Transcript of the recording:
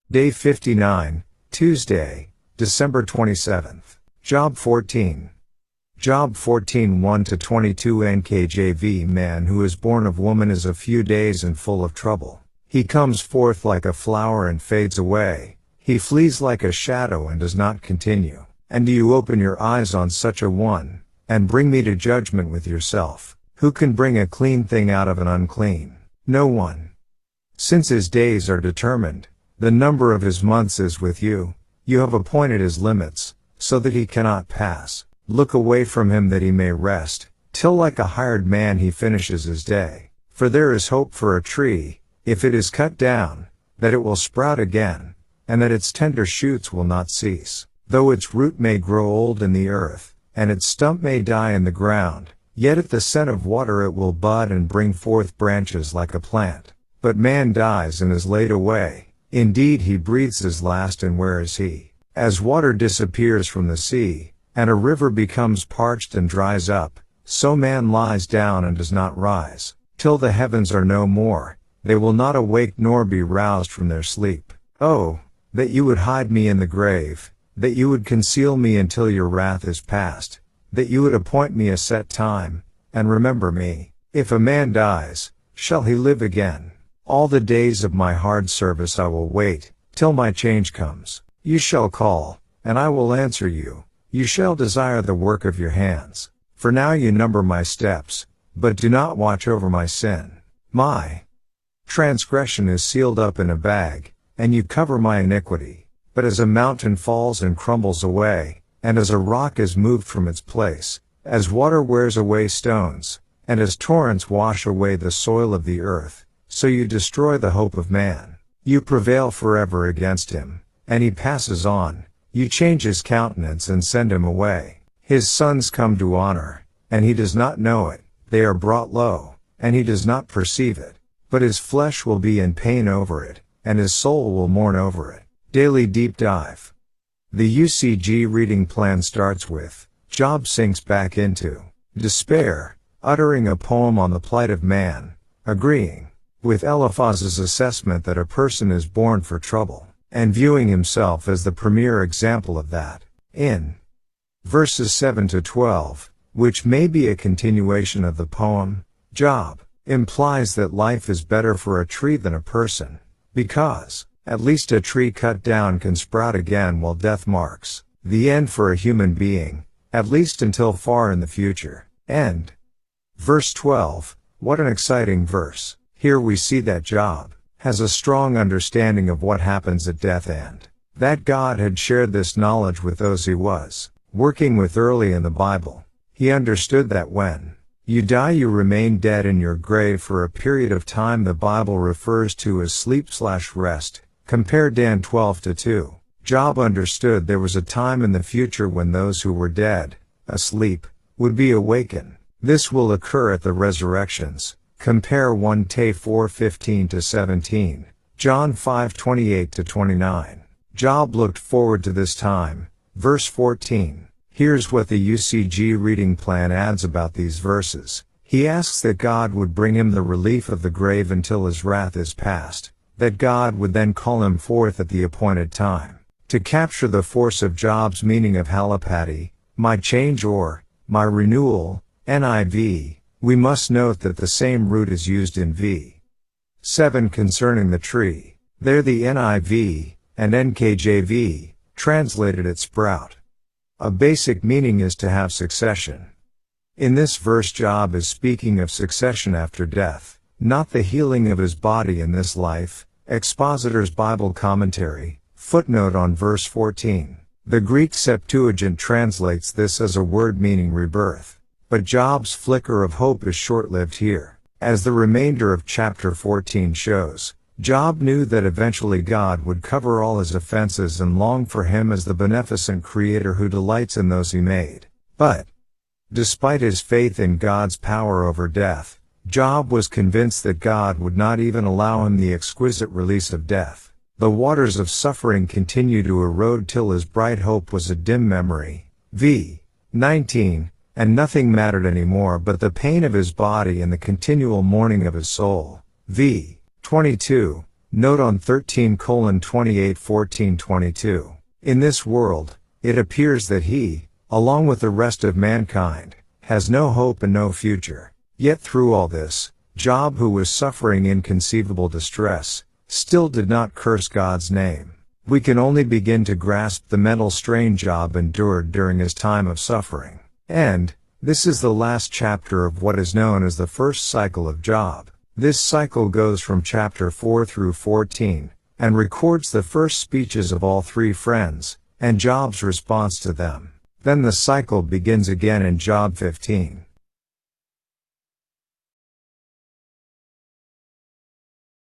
Day 59, Tuesday, December 27th. Job 14. Job 14 1-22 NKJV. Man who is born of woman is a few days and full of trouble. He comes forth like a flower and fades away. He flees like a shadow and does not continue. And do you open your eyes on such a one, and bring me to judgment with yourself? Who can bring a clean thing out of an unclean? No one. Since his days are determined, the number of his months is with you. You have appointed his limits, so that he cannot pass. Look away from him that he may rest, till like a hired man he finishes his day. For there is hope for a tree, if it is cut down, that it will sprout again, and that its tender shoots will not cease. Though its root may grow old in the earth, and its stump may die in the ground, yet at the scent of water it will bud and bring forth branches like a plant. But man dies and is laid away. Indeed he breathes his last, and where is he? As water disappears from the sea, and a river becomes parched and dries up, so man lies down and does not rise. Till the heavens are no more, they will not awake nor be roused from their sleep. Oh, that you would hide me in the grave, that you would conceal me until your wrath is past, that you would appoint me a set time, and remember me. If a man dies, shall he live again? All the days of my hard service I will wait, till my change comes. You shall call, and I will answer you. You shall desire the work of your hands. For now you number my steps, but do not watch over my sin. My transgression is sealed up in a bag, and you cover my iniquity. But as a mountain falls and crumbles away, and as a rock is moved from its place, as water wears away stones, and as torrents wash away the soil of the earth, so you destroy the hope of man. You prevail forever against him, and he passes on. You change his countenance and send him away. His sons come to honor, and he does not know it. They are brought low, and he does not perceive it. But his flesh will be in pain over it, and his soul will mourn over it. Daily Deep Dive. The UCG reading plan starts with, Job sinks back into despair, uttering a poem on the plight of man, agreeing with Eliphaz's assessment that a person is born for trouble, and viewing himself as the premier example of that. In verses 7-12, which may be a continuation of the poem, Job implies that life is better for a tree than a person, because at least a tree cut down can sprout again, while death marks the end for a human being, at least until far in the future. End. Verse 12, what an exciting verse. Here we see that Job has a strong understanding of what happens at death, and that God had shared this knowledge with those he was working with early in the Bible. He understood that when you die you remain dead in your grave for a period of time the Bible refers to as sleep/rest. Compare Dan 12:2. Job understood there was a time in the future when those who were dead, asleep, would be awakened. This will occur at the resurrections. Compare 1 Tay 4:15-17, John 5:28-29. Job looked forward to this time. Verse 14. Here's what the UCG reading plan adds about these verses. He asks that God would bring him the relief of the grave until his wrath is past, that God would then call him forth at the appointed time. To capture the force of Job's meaning of halopati, my change or my renewal, NIV, we must note that the same root is used in v. 7 concerning the tree. There the NIV and NKJV translated it sprout. A basic meaning is to have succession. In this verse Job is speaking of succession after death, not the healing of his body in this life. Expositor's Bible Commentary, footnote on verse 14. The Greek Septuagint translates this as a word meaning rebirth. But Job's flicker of hope is short-lived here. As the remainder of chapter 14 shows, Job knew that eventually God would cover all his offenses and longed for him as the beneficent creator who delights in those he made. But, despite his faith in God's power over death, Job was convinced that God would not even allow him the exquisite release of death. The waters of suffering continue to erode till his bright hope was a dim memory. v. 19. And nothing mattered anymore but the pain of his body and the continual mourning of his soul. v. 22. Note on 13:28-14-22. In this world, it appears that he, along with the rest of mankind, has no hope and no future. Yet through all this, Job, who was suffering inconceivable distress, still did not curse God's name. We can only begin to grasp the mental strain Job endured during his time of suffering. And, this is the last chapter of what is known as the first cycle of Job. This cycle goes from chapter 4 through 14, and records the first speeches of all three friends, and Job's response to them. Then the cycle begins again in Job 15.